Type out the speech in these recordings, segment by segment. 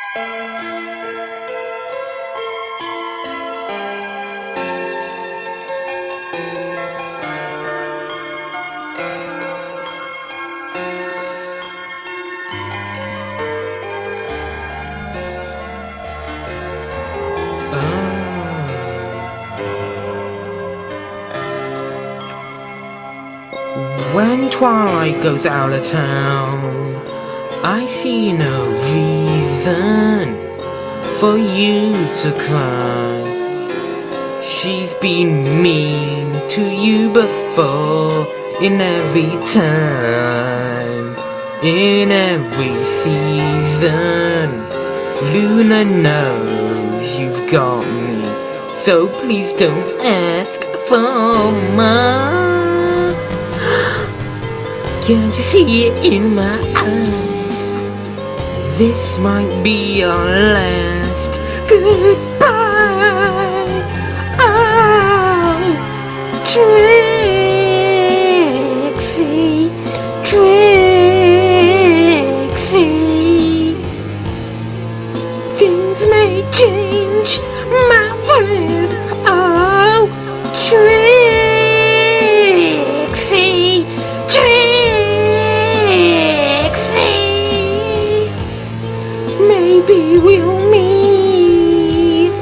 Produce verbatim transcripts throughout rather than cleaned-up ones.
When twilight goes out of town, I see no reason for you to cry. She's been mean to you before, in every time, in every season. Luna knows you've got me, so please don't ask for more. Can't you see it in my eyes? This might be our last goodbye. Oh, Trixie, Trixie, things may change, my friend. Oh, Trixie, Trixie, maybe we'll meet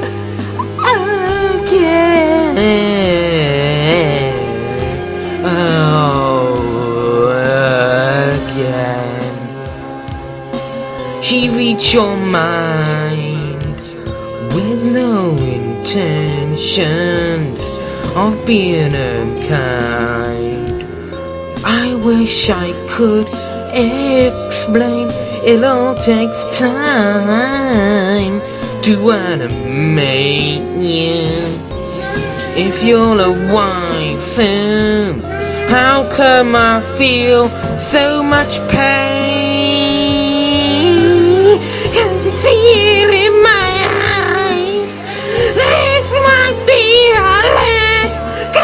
again. Oh, again. She reached your mind with no intentions of being unkind. I wish I could explain. It all takes time to animate you. If you're a wife, and how come I feel so much pain? Can't you see it in my eyes? This might be our last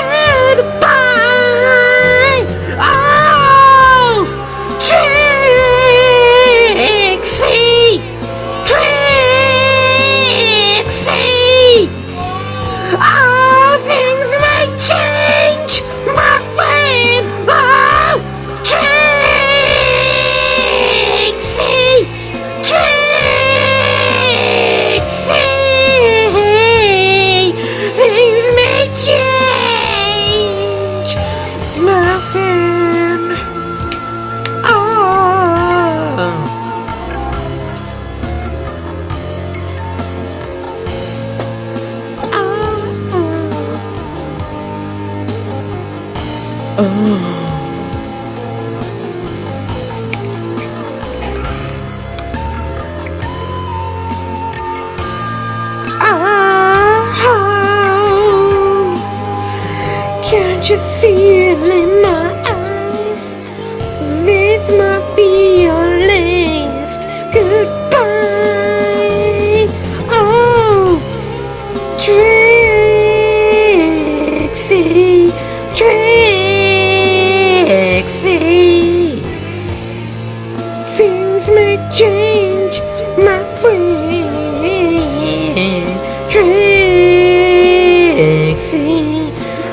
goodbye. Oh, Trixie, Trixie. Oh, things may change, my friend. Oh, Trixie, Trixie. Things may change, my friend. Oh. Oh. Oh. Can't you see it in my eyes? This might be your last goodbye. Oh, Trixie, Trixie, things may change, my friend. Trixie,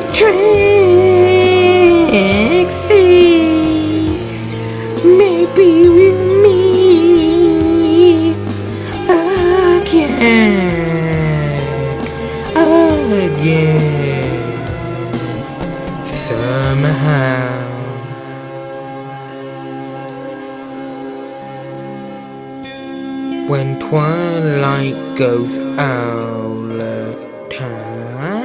Trixie, maybe we'll meet again, again, somehow. When twilight goes out of town.